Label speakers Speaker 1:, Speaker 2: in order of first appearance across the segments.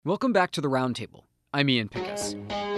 Speaker 1: Welcome back to the Roundtable. I'm Ian Pickus.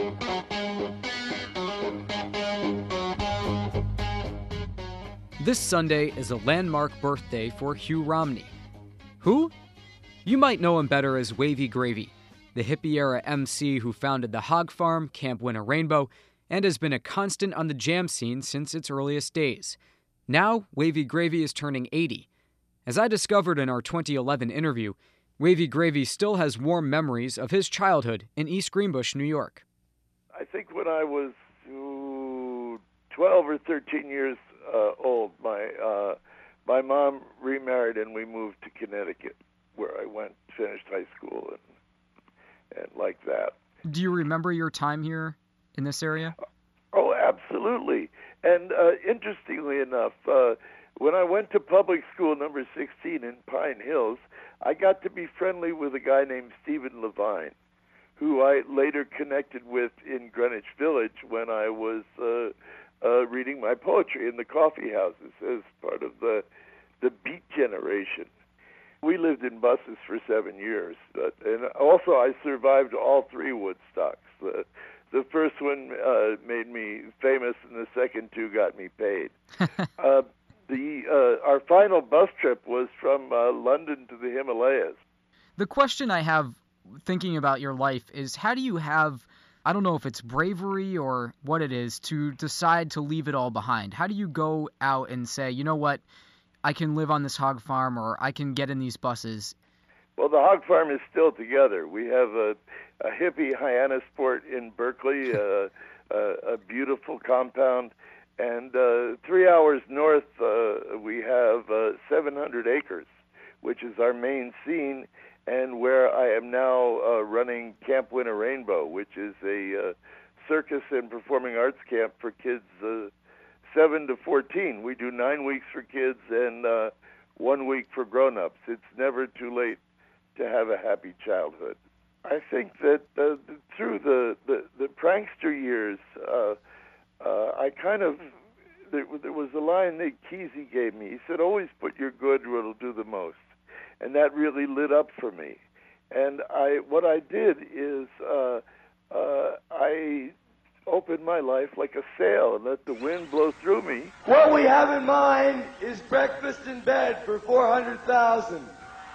Speaker 1: This Sunday is a landmark birthday for Hugh Romney. Who? You might know him better as Wavy Gravy, the hippie-era MC who founded the Hog Farm, Camp Win a Rainbow, and has been a constant on the jam scene since its earliest days. Now, Wavy Gravy is turning 80. As I discovered in our 2011 interview, Wavy Gravy still has warm memories of his childhood in East Greenbush, New York.
Speaker 2: I think when I was 12 or 13 years old, my mom remarried and we moved to Connecticut, where I finished high school and like that.
Speaker 1: Do you remember your time here in this area?
Speaker 2: Oh, absolutely. And interestingly enough, when I went to public school number 16 in Pine Hills, I got to be friendly with a guy named Stephen Levine, who I later connected with in Greenwich Village when I was reading my poetry in the coffee houses as part of the Beat generation. We lived in buses for 7 years, and also I survived all three Woodstocks. The first one made me famous, and the second two got me paid. Our final bus trip was from London to the Himalayas.
Speaker 1: The question I have thinking about your life is, how do you have, I don't know if it's bravery or what it is, to decide to leave it all behind? How do you go out and say, you know what, I can live on this hog farm, or I can get in these buses?
Speaker 2: Well, the hog farm is still together. We have a hippie Hyannisport in Berkeley, a beautiful compound. And 3 hours north, we have 700 acres, which is our main scene, and where I am now running Camp Win a Rainbow, which is a circus and performing arts camp for kids 7 to 14. We do 9 weeks for kids and 1 week for grown-ups. It's never too late to have a happy childhood. I think that through the prankster years, I kind of, there was a line that Kesey gave me. He said, always put your good where it'll do the most. And that really lit up for me. And what I did is I opened my life like a sail and let the wind blow through me.
Speaker 3: What we have in mind is breakfast in bed for 400,000.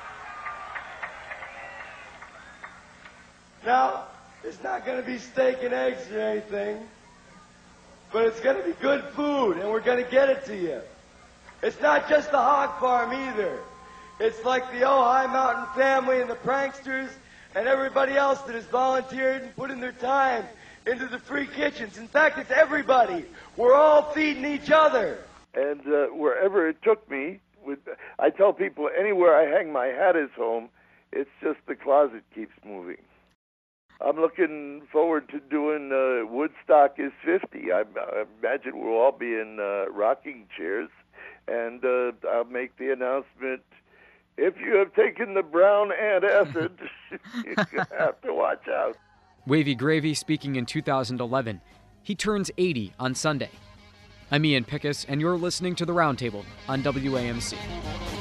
Speaker 3: Now, it's not going to be steak and eggs or anything. But it's going to be good food, and we're going to get it to you. It's not just the hog farm either. It's like the Ojai Mountain family and the pranksters and everybody else that has volunteered and put in their time into the free kitchens. In fact, it's everybody. We're all feeding each other.
Speaker 2: And wherever it took me, I tell people anywhere I hang my hat is home. It's just the closet keeps moving. I'm looking forward to doing Woodstock is 50. I imagine we'll all be in rocking chairs. And I'll make the announcement, if you have taken the brown antacid, you have to watch out.
Speaker 1: Wavy Gravy speaking in 2011. He turns 80 on Sunday. I'm Ian Pickus, and you're listening to The Roundtable on WAMC.